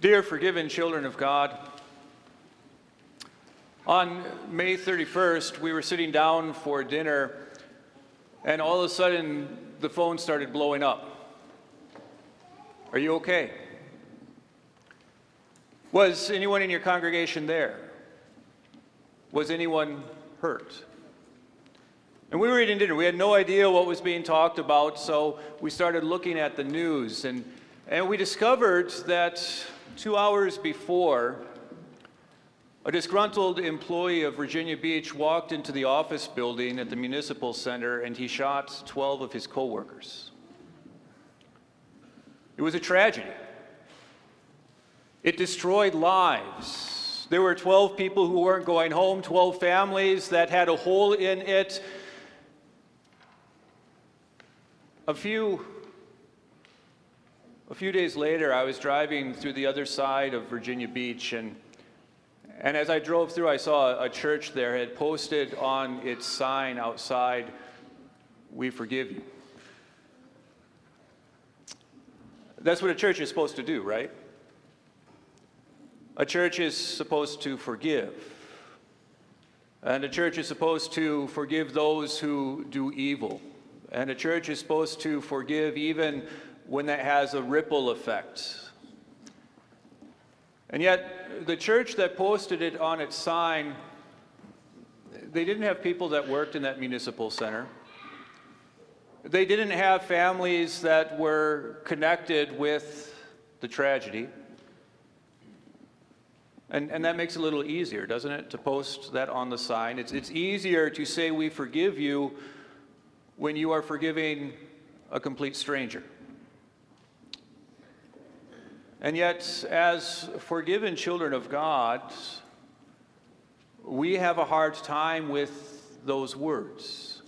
Dear forgiven children of God, on May 31st, we were sitting down for dinner, and all of a sudden, the phone started blowing up. Are you okay? Was anyone in your congregation there? Was anyone hurt? And we were eating dinner. We had no idea what was being talked about, so we started looking at the news, and we discovered that 2 hours before, a disgruntled employee of Virginia Beach walked into the office building at the Municipal Center and he shot 12 of his coworkers. It was a tragedy. It destroyed lives. There were 12 people who weren't going home, 12 families that had a hole in it. A few days later, I was driving through the other side of Virginia Beach, and as I drove through, I saw a church there had posted on its sign outside, "We forgive you." That's what a church is supposed to do, right? A church is supposed to forgive. And a church is supposed to forgive those who do evil. And a church is supposed to forgive even when that has a ripple effect. And yet, the church that posted it on its sign, they didn't have people that worked in that municipal center. They didn't have families that were connected with the tragedy. And that makes it a little easier, doesn't it, to post that on the sign? It's easier to say we forgive you when you are forgiving a complete stranger. And yet, as forgiven children of God, we have a hard time with those words.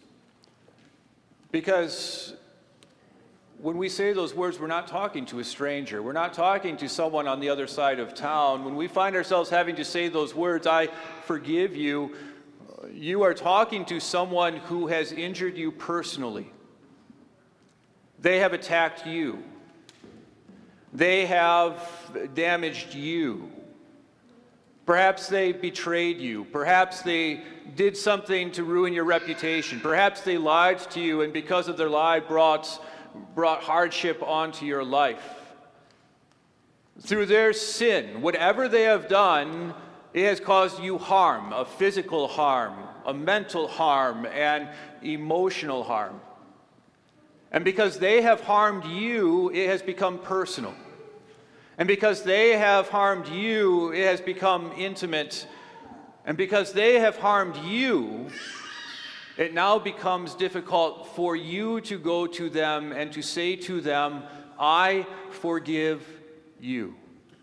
Because when we say those words, we're not talking to a stranger. We're not talking to someone on the other side of town. When we find ourselves having to say those words, "I forgive you," you are talking to someone who has injured you personally. They have attacked you. They have damaged you. Perhaps they betrayed you. Perhaps they did something to ruin your reputation. Perhaps they lied to you, and because of their lie brought hardship onto your life. Through their sin, whatever they have done, it has caused you harm, a physical harm, a mental harm, and emotional harm. And because they have harmed you, it has become personal. And because they have harmed you, it has become intimate. And because they have harmed you, it now becomes difficult for you to go to them and to say to them, "I forgive you."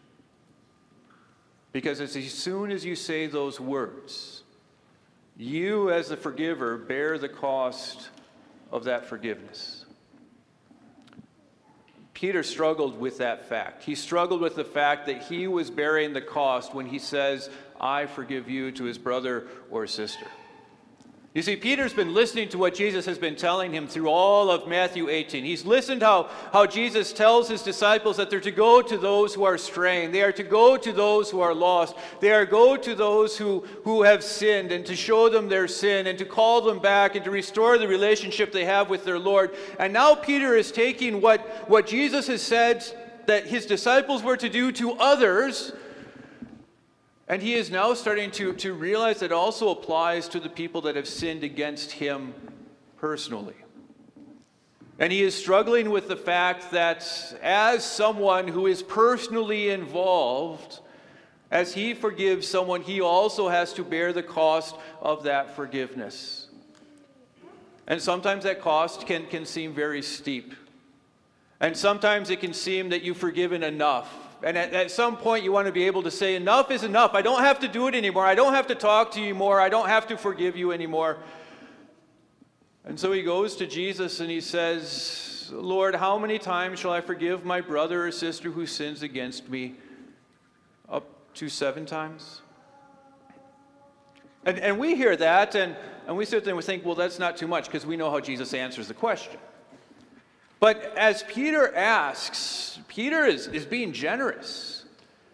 Because as soon as you say those words, you as the forgiver bear the cost of that forgiveness. Peter struggled with that fact. He struggled with the fact that he was bearing the cost when he says, "I forgive you," to his brother or sister. You see, Peter's been listening to what Jesus has been telling him through all of Matthew 18. He's listened how Jesus tells his disciples that they're to go to those who are straying. They are to go to those who are lost. They are to go to those who have sinned and to show them their sin and to call them back and to restore the relationship they have with their Lord. And now Peter is taking what Jesus has said that his disciples were to do to others, and he is now starting to realize that it also applies to the people that have sinned against him personally. And he is struggling with the fact that as someone who is personally involved, as he forgives someone, he also has to bear the cost of that forgiveness. And sometimes that cost can seem very steep. And sometimes it can seem that you've forgiven enough. And at some point you want to be able to say, "Enough is enough. I don't have to do it anymore. I don't have to talk to you anymore. I don't have to forgive you anymore." And so he goes to Jesus and he says, "Lord, how many times shall I forgive my brother or sister who sins against me? Up to 7 times?" And we hear that and we sit there and we think, well, that's not too much, because we know how Jesus answers the question. But as Peter asks, Peter is being generous.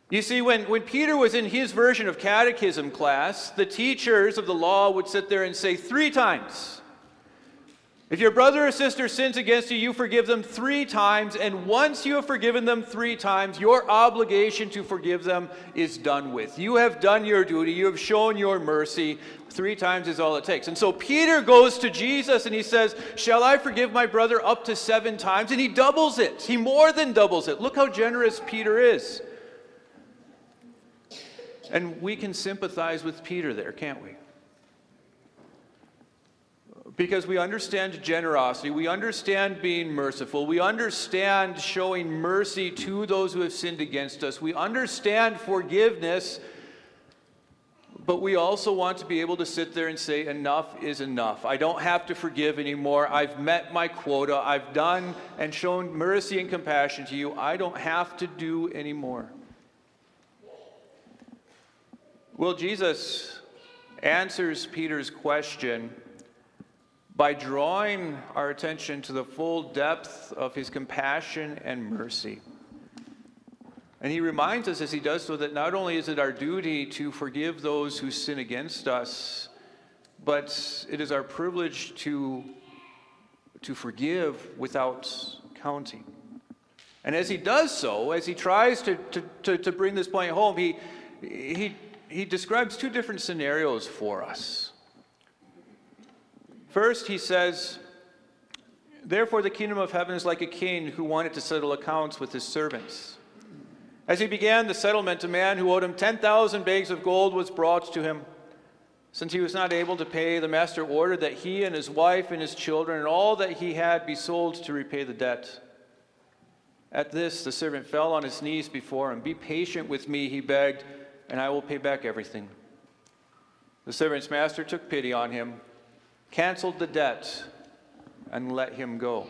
You see, when Peter was in his version of catechism class, the teachers of the law would sit there and say 3 times. If your brother or sister sins against you, you forgive them 3 times, and once you have forgiven them 3 times, your obligation to forgive them is done with. You have done your duty. You have shown your mercy. 3 times is all it takes. And so Peter goes to Jesus and he says, shall I forgive my brother up to 7 times? And he doubles it. He more than doubles it. Look how generous Peter is. And we can sympathize with Peter there, can't we? Because we understand generosity, we understand being merciful, we understand showing mercy to those who have sinned against us, we understand forgiveness, but we also want to be able to sit there and say, enough is enough. I don't have to forgive anymore. I've met my quota. I've done and shown mercy and compassion to you. I don't have to do anymore. Well, Jesus answers Peter's question by drawing our attention to the full depth of his compassion and mercy. And he reminds us as he does so that not only is it our duty to forgive those who sin against us, but it is our privilege to forgive without counting. And as he does so, as he tries to bring this point home, he describes 2 different scenarios for us. First, he says, therefore the kingdom of heaven is like a king who wanted to settle accounts with his servants. As he began the settlement, a man who owed him 10,000 bags of gold was brought to him. Since he was not able to pay, the master ordered that he and his wife and his children and all that he had be sold to repay the debt. At this, the servant fell on his knees before him. Be patient with me, he begged, and I will pay back everything. The servant's master took pity on him, canceled the debt, and let him go.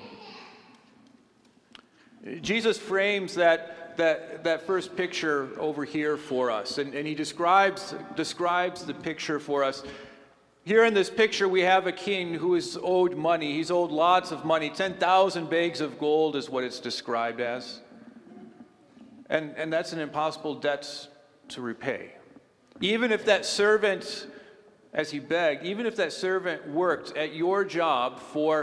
Jesus frames that first picture over here for us, and he describes the picture for us. Here in this picture, we have a king who is owed money. He's owed lots of money. 10,000 bags of gold is what it's described as. And that's an impossible debt to repay. Even if that servant, as he begged, even if that servant worked at your job for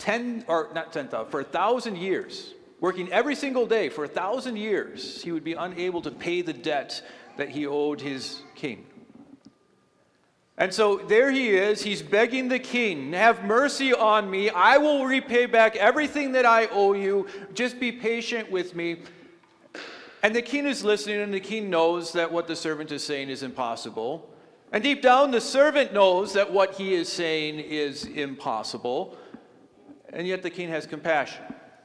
1,000 years, working every single day for 1,000 years, he would be unable to pay the debt that he owed his king. And so there he is, he's begging the king, have mercy on me, I will repay back everything that I owe you, just be patient with me. And the king is listening, and the king knows that what the servant is saying is impossible. And deep down, the servant knows that what he is saying is impossible, and yet the king has compassion.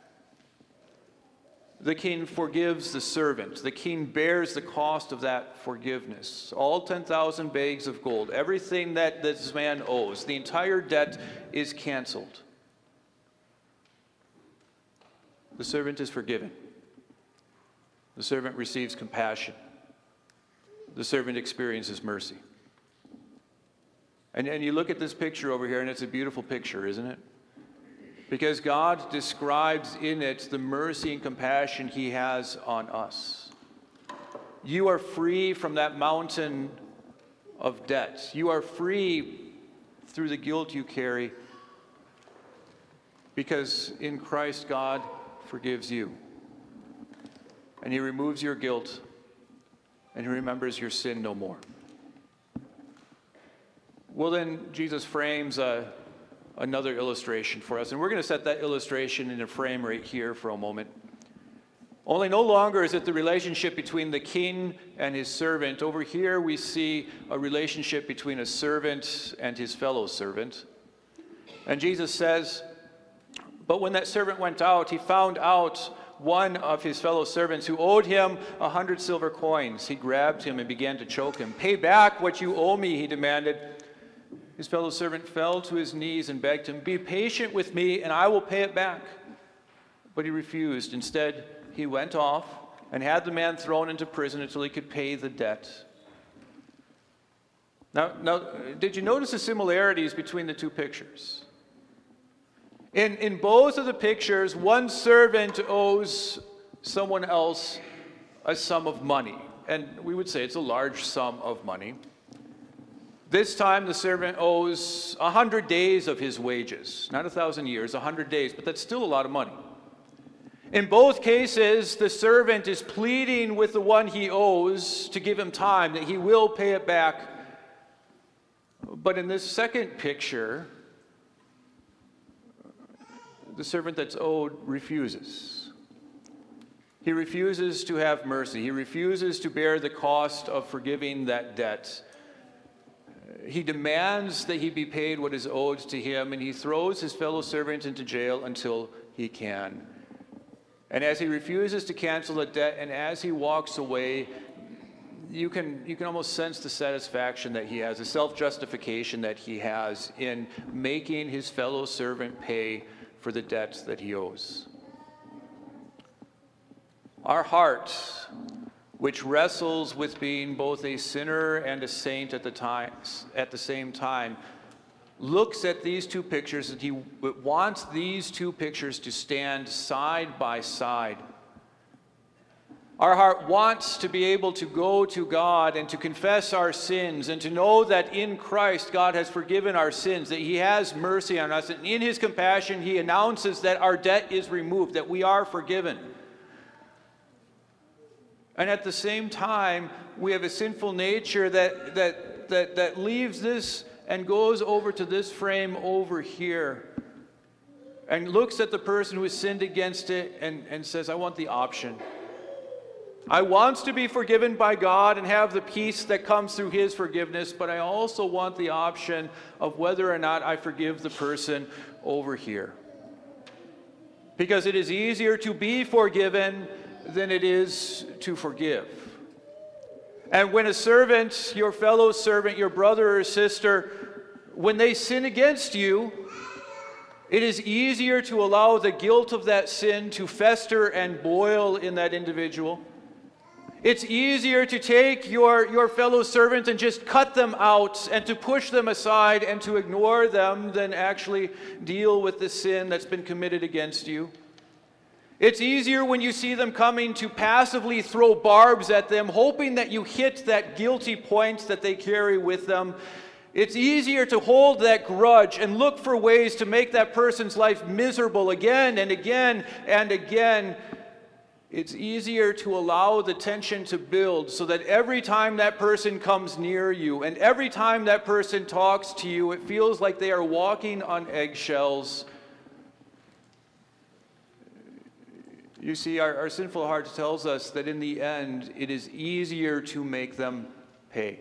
The king forgives the servant. The king bears the cost of that forgiveness. All 10,000 bags of gold, everything that this man owes, the entire debt is canceled. The servant is forgiven. The servant receives compassion. The servant experiences mercy. And you look at this picture over here, and it's a beautiful picture, isn't it? Because God describes in it the mercy and compassion he has on us. You are free from that mountain of debt. You are free through the guilt you carry because in Christ God forgives you. And he removes your guilt and he remembers your sin no more. Well, then Jesus frames another illustration for us. And we're going to set that illustration in a frame right here for a moment. Only no longer is it the relationship between the king and his servant. Over here we see a relationship between a servant and his fellow servant. And Jesus says, but when that servant went out, he found out one of his fellow servants who owed him 100 silver coins. He grabbed him and began to choke him. Pay back what you owe me, he demanded. His fellow servant fell to his knees and begged him, be patient with me and I will pay it back. But he refused. Instead, he went off and had the man thrown into prison until he could pay the debt. Now, did you notice the similarities between the two pictures? In both of the pictures, one servant owes someone else a sum of money, and we would say it's a large sum of money. This time the servant owes 100 days of his wages, not 1,000 years, 100 days, but that's still a lot of money. In both cases, the servant is pleading with the one he owes to give him time, that he will pay it back. But in this second picture, the servant that's owed refuses. He refuses to have mercy. He refuses to bear the cost of forgiving that debt. He demands that he be paid what is owed to him, and he throws his fellow servant into jail until he can. And as he refuses to cancel the debt, and as he walks away, you can almost sense the satisfaction that he has, the self-justification that he has in making his fellow servant pay for the debts that he owes. Our heart, which wrestles with being both a sinner and a saint at the same time, looks at these two pictures and he wants these two pictures to stand side by side. Our heart wants to be able to go to God and to confess our sins and to know that in Christ God has forgiven our sins, that he has mercy on us, and in his compassion he announces that our debt is removed, that we are forgiven. And at the same time, we have a sinful nature that leaves this and goes over to this frame over here and looks at the person who has sinned against it and says, I want the option. I want to be forgiven by God and have the peace that comes through his forgiveness, but I also want the option of whether or not I forgive the person over here. Because it is easier to be forgiven than it is to forgive. And when a servant, your fellow servant, your brother or sister, when they sin against you, it is easier to allow the guilt of that sin to fester and boil in that individual. It's easier to take your fellow servant and just cut them out and to push them aside and to ignore them than actually deal with the sin that's been committed against you. It's easier when you see them coming to passively throw barbs at them, hoping that you hit that guilty point that they carry with them. It's easier to hold that grudge and look for ways to make that person's life miserable again and again and again. It's easier to allow the tension to build so that every time that person comes near you and every time that person talks to you, it feels like they are walking on eggshells. You see, our sinful heart tells us that in the end, it is easier to make them pay.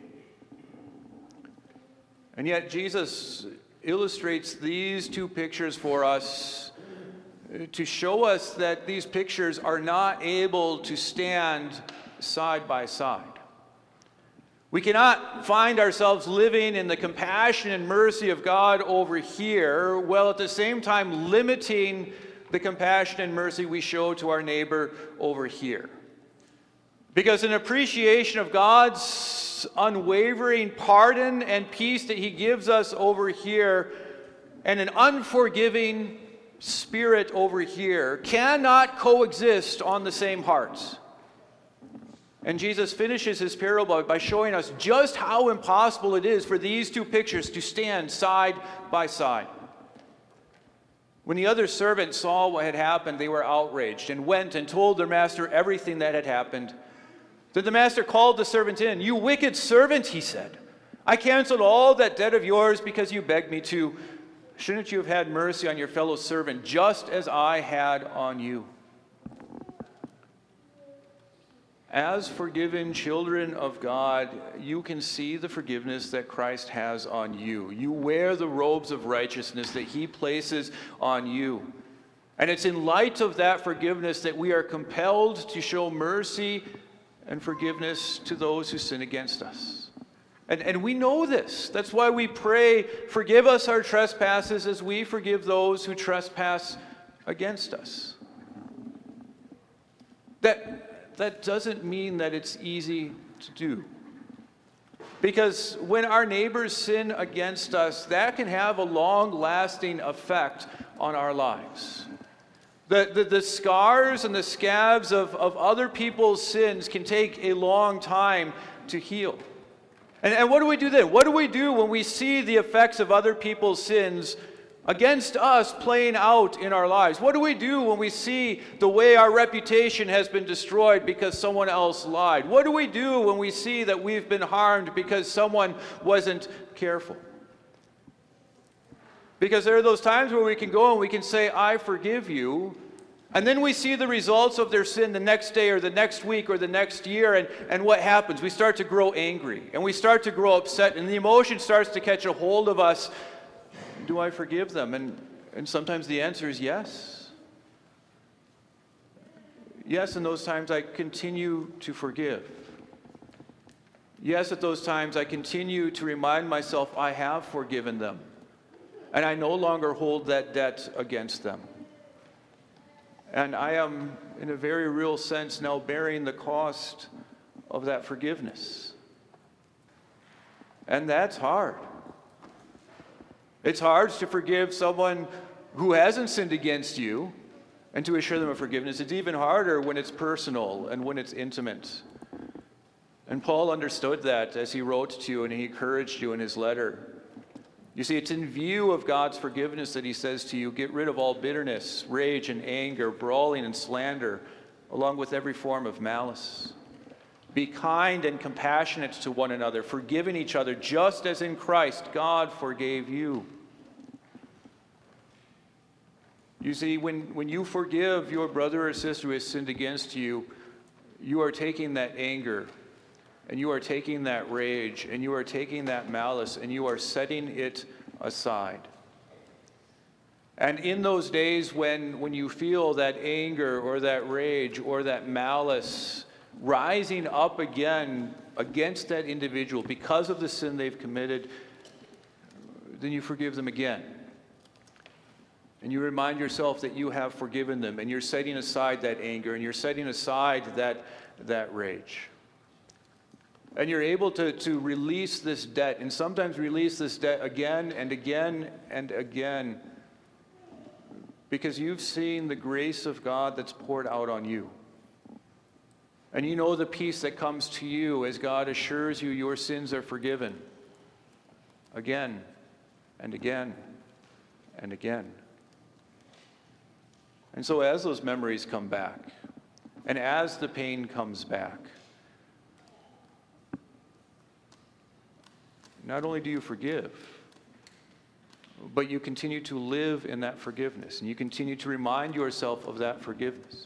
And yet Jesus illustrates these two pictures for us to show us that these pictures are not able to stand side by side. We cannot find ourselves living in the compassion and mercy of God over here, while at the same time limiting the compassion and mercy we show to our neighbor over here. Because an appreciation of God's unwavering pardon and peace that he gives us over here and an unforgiving spirit over here cannot coexist on the same heart. And Jesus finishes his parable by showing us just how impossible it is for these two pictures to stand side by side. When the other servants saw what had happened, they were outraged and went and told their master everything that had happened. Then the master called the servant in. "You wicked servant," he said, "I canceled all that debt of yours because you begged me to. Shouldn't you have had mercy on your fellow servant just as I had on you?" As forgiven children of God, you can see the forgiveness that Christ has on you. You wear the robes of righteousness that he places on you. And it's in light of that forgiveness that we are compelled to show mercy and forgiveness to those who sin against us. And we know this. That's why we pray, "Forgive us our trespasses as we forgive those who trespass against us." That doesn't mean that it's easy to do. Because when our neighbors sin against us, that can have a long-lasting effect on our lives. The scars and the scabs of other people's sins can take a long time to heal. And what do we do then? What do we do when we see the effects of other people's sins against us playing out in our lives? What do we do when we see the way our reputation has been destroyed because someone else lied? What do we do when we see that we've been harmed because someone wasn't careful? Because there are those times where we can go and we can say, I forgive you, and then we see the results of their sin the next day or the next week or the next year, and what happens? We start to grow angry, and we start to grow upset, and the emotion starts to catch a hold of us. Do I forgive them? And sometimes the answer is yes. Yes, in those times I continue to forgive. Yes, at those times I continue to remind myself I have forgiven them, and I no longer hold that debt against them. And I am, in a very real sense, now bearing the cost of that forgiveness. And that's hard. It's hard to forgive someone who hasn't sinned against you and to assure them of forgiveness. It's even harder when it's personal and when it's intimate. And Paul understood that as he wrote to you and he encouraged you in his letter. You see, it's in view of God's forgiveness that he says to you, get rid of all bitterness, rage and anger, brawling and slander, along with every form of malice. Be kind and compassionate to one another, forgiving each other, just as in Christ God forgave you. You see, when you forgive your brother or sister who has sinned against you, you are taking that anger, and you are taking that rage, and you are taking that malice, and you are setting it aside. And in those days when you feel that anger or that rage or that malice rising up again against that individual because of the sin they've committed, then you forgive them again. And you remind yourself that you have forgiven them, and you're setting aside that anger, and you're setting aside that rage. And you're able to release this debt, and sometimes release this debt again and again and again, because you've seen the grace of God that's poured out on you. And you know the peace that comes to you as God assures you your sins are forgiven again and again and again. And so as those memories come back, and as the pain comes back, not only do you forgive, but you continue to live in that forgiveness, and you continue to remind yourself of that forgiveness.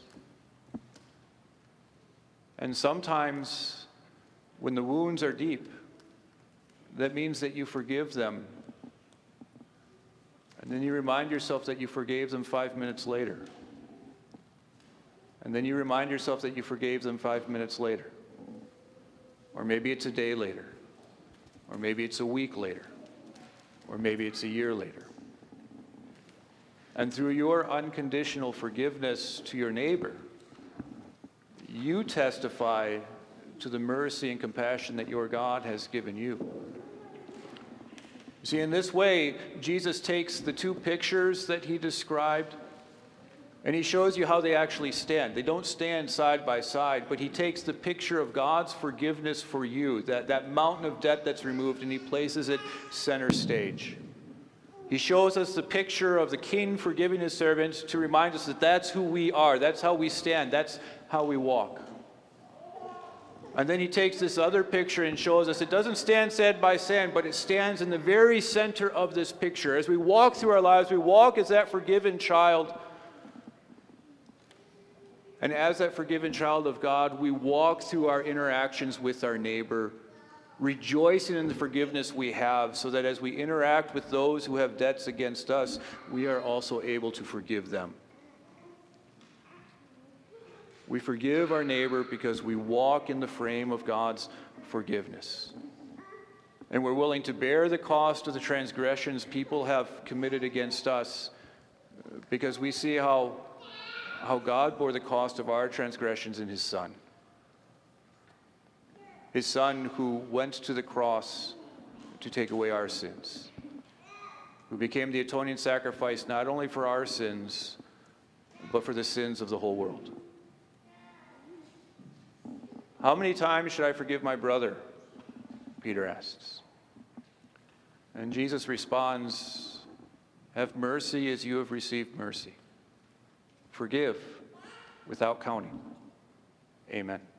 And sometimes, when the wounds are deep, that means that you forgive them, and then you remind yourself that you forgave them 5 minutes later. And then you remind yourself that you forgave them 5 minutes later. Or maybe it's a day later. Or maybe it's a week later. Or maybe it's a year later. And through your unconditional forgiveness to your neighbor, you testify to the mercy and compassion that your God has given you. See, in this way, Jesus takes the two pictures that he described, and he shows you how they actually stand. They don't stand side by side, but he takes the picture of God's forgiveness for you, that mountain of debt that's removed, and he places it center stage. He shows us the picture of the king forgiving his servants to remind us that that's who we are, that's how we stand, that's how we walk. And then he takes this other picture and shows us it doesn't stand side by side, but it stands in the very center of this picture. As we walk through our lives, we walk as that forgiven child. And as that forgiven child of God, we walk through our interactions with our neighbor, rejoicing in the forgiveness we have, so that as we interact with those who have debts against us, we are also able to forgive them. We forgive our neighbor because we walk in the frame of God's forgiveness. And we're willing to bear the cost of the transgressions people have committed against us because we see how God bore the cost of our transgressions in his Son. His Son who went to the cross to take away our sins, who became the atoning sacrifice not only for our sins, but for the sins of the whole world. How many times should I forgive my brother? Peter asks. And Jesus responds, have mercy as you have received mercy. Forgive without counting. Amen.